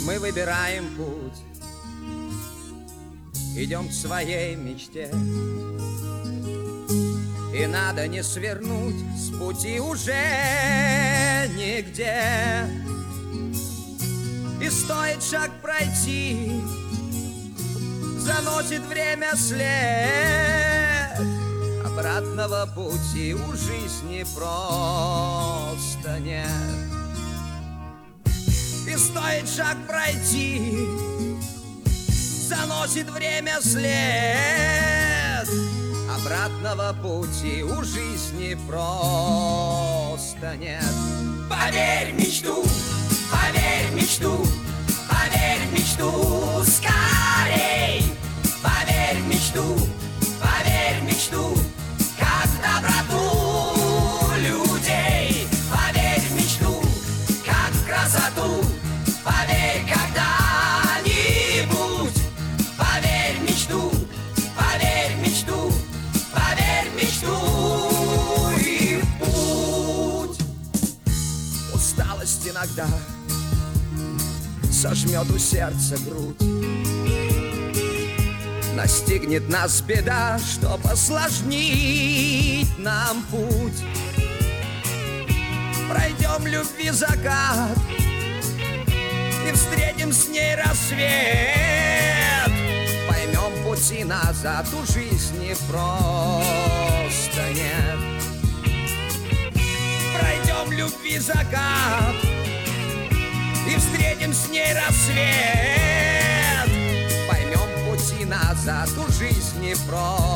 мы выбираем путь, идем к своей мечте. И надо не свернуть с пути уже нигде. И стоит шаг пройти, заносит время след. Обратного пути у жизни просто нет. И стоит шаг пройти, заносит время след. Обратного пути у жизни просто нет. Поверь в мечту, поверь в мечту, поверь в мечту скорей. Поверь в мечту, поверь в мечту, как в доброту людей. Поверь в мечту, как в красоту, поверь когда-нибудь. Поверь в мечту, поверь в мечту, поверь в мечту и в путь. Усталость иногда сожмет у сердца грудь. Настигнет нас беда, чтоб осложнить нам путь. Пройдем любви закат и встретим с ней рассвет. Поймем, пути назад у жизни просто нет. Пройдем любви закат и встретим с ней рассвет. Поймем, пути назад у жизни просто